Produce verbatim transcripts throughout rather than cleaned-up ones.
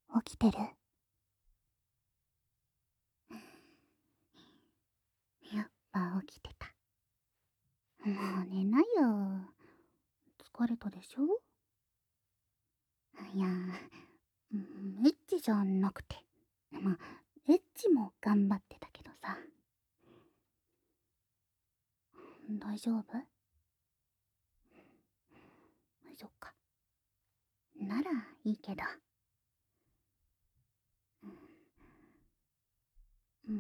起きてる？やっぱ起きてた。もう寝なよ。疲れたでしょ？いや、うん、エッチじゃなくて。まあ、エッチも頑張ってたけどさ。大丈夫？そっか。ならいいけど。うん。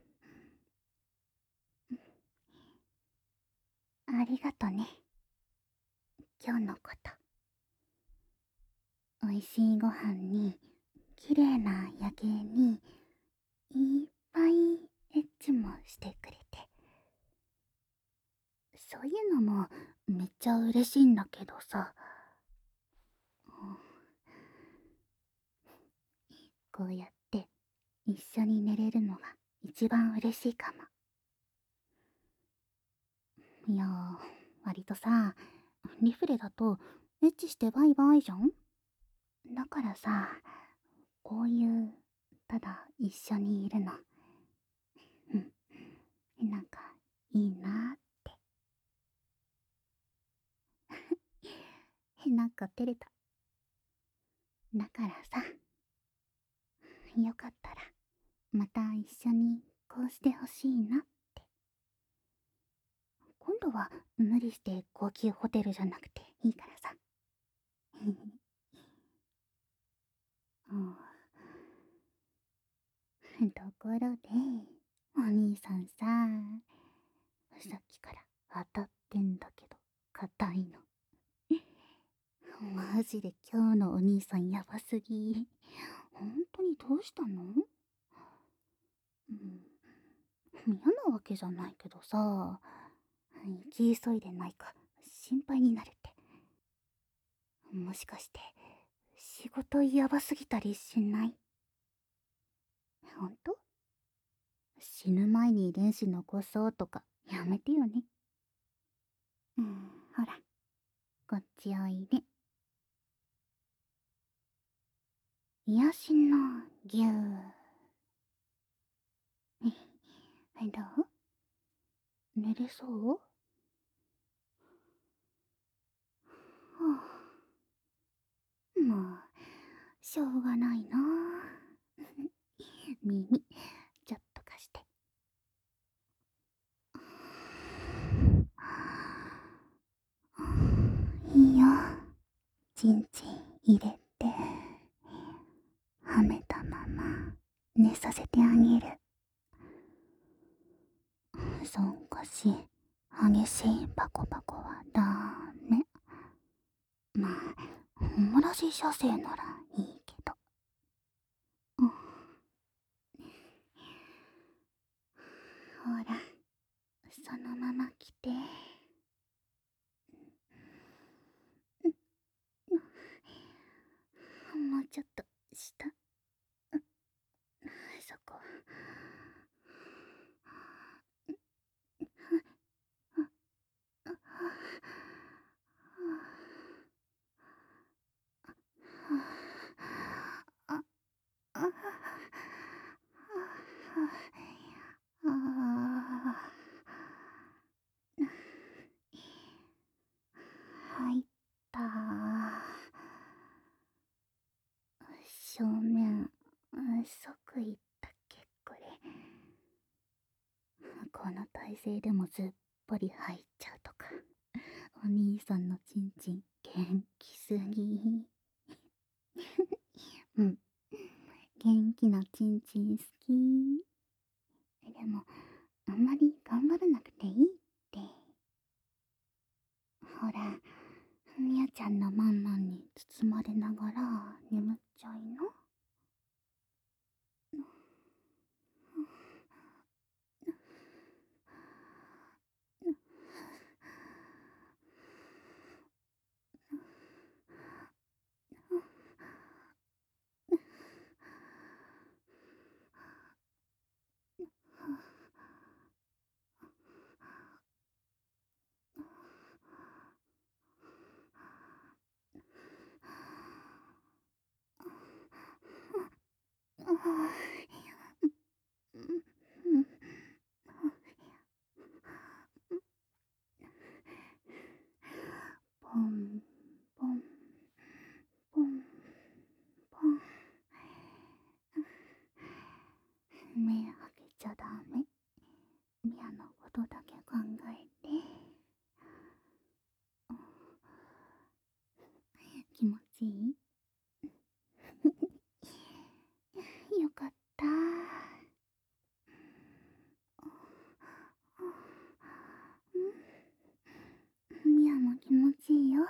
ありがとね。今日のこと。おいしいご飯に、綺麗な夜景に、いっぱいエッチもしてくれて。そういうのもめっちゃ嬉しいんだけどさ。こうやって一緒に寝れるのが一番嬉しいかも。いやー、割とさ、リフレだとエッチしてバイバイじゃん。だからさ、こういうただ一緒にいるの、うんなんかいいなーってなんか照れた。だからさ、よかったらまた一緒にこうしてほしいなって。今度は無理して高級ホテルじゃなくていいからさ。ところで、お兄さんさ、さっきから当たってんだけど、硬いの。マジで今日のお兄さんやばすぎ。本当にどうしたの？うん、嫌なわけじゃないけどさ、行き急いでないか心配になるって。もしかして仕事やばすぎたりしない？ほんと？死ぬ前に遺伝子残そうとかやめてよね。うん、ほら、こっちおいで。癒しのぎゅー。どう？寝れそう？はあ、もう、しょうがないな。耳、ちょっと貸して。いいよ。ちんちん入れて、はめたまま寝させてあげる。そんかし、激しいパコパコはダメ。まあ、おらし射精ならいいけど。うん、ほら、そのまま来て。もうちょっと下、そこ。ああああ入った。正面即いったっけこれ。この体勢でもずっぽり入っちゃうとか。お兄さんのチンチン元気すぎ。うん元気なチンチン好き。でもあんまり頑張らなくていいって。ほら、みやちゃんのマンマンに包まれながら眠っちゃいな。 ポンポンポンポン。目開けちゃダメ。ミアのことだけ考えて。気持ちいい？よかった。ミアも気持ちいいよ。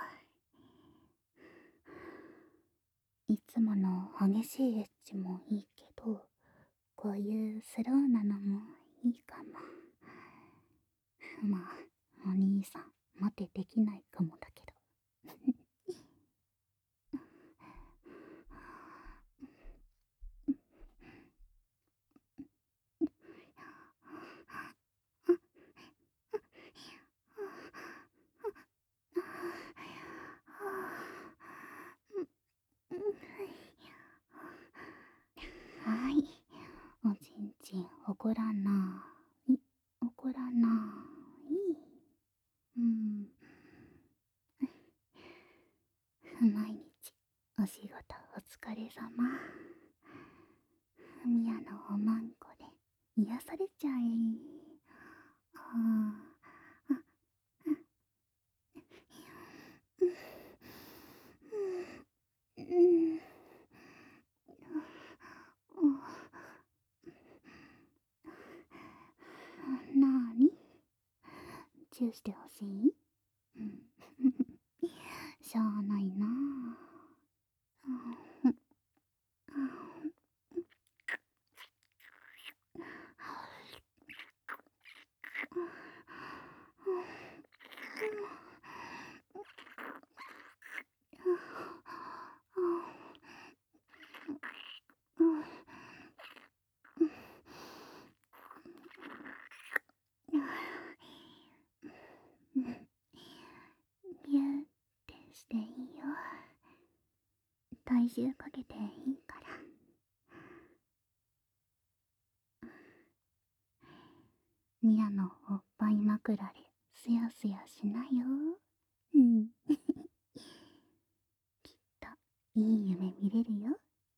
いつもの激しいエッチもいいけど、こういうスローなのもいいかも。まあ、お兄さん待てできないかもだけど。はい、おちんちん怒らない怒らないうん。毎日お仕事お疲れ様。ミアのおまんこで癒されちゃえ。ああ、うん、なーにチューしてほしい？うん、しゃあないなあ。ビューってしていいよ。体重かけていいから。ミアのおっぱい枕ですやすやしなよ。うん。きっといい夢見れるよ。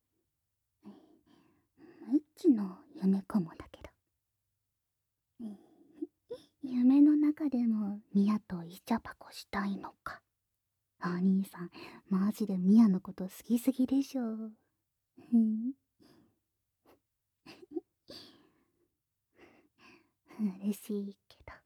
エッチの夢かもだけど。夢の中でもミアとイチャパコしたいのか。お兄さんマジでミアのこと好きすぎでしょ。嬉しいけど。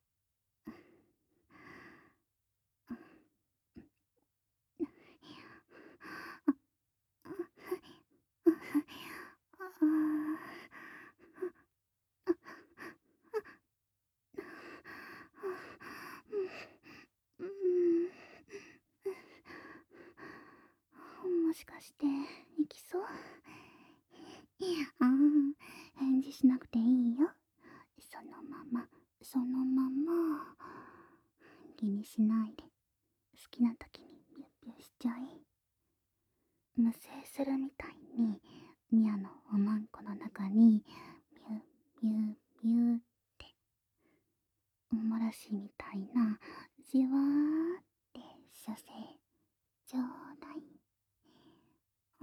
もしかして行きそう？ああ、返事しなくていいよ。そのままそのまま気にしないで、好きな時にピュッピュしちゃえ。無制するみたいにミアのおまんこの中にピュッピュッピュッっておもらしみたいなじわーって射精ちょうだい。うん、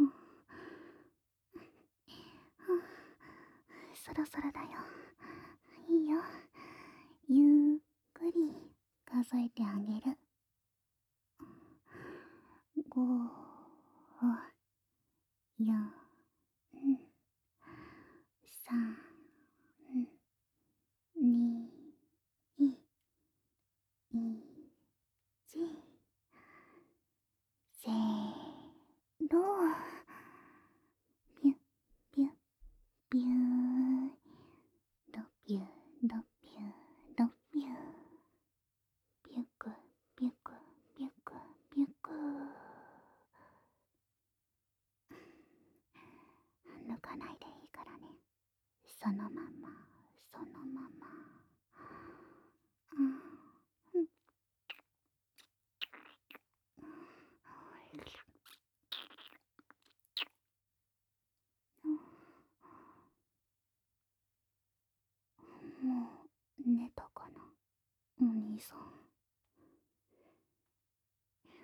そろそろだよ。いいよ、ゆっくり数えてあげる。ご、よん、さん、に、いち、せーの。ピュッピュッピュー、ドピュードピュードピュー、ピュクピュクピュクピュク。抜かないでいいからね。そのままそのまま。うん、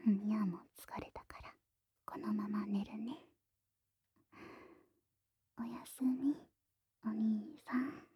みやも疲れたからこのまま寝るね。おやすみ、お兄さん。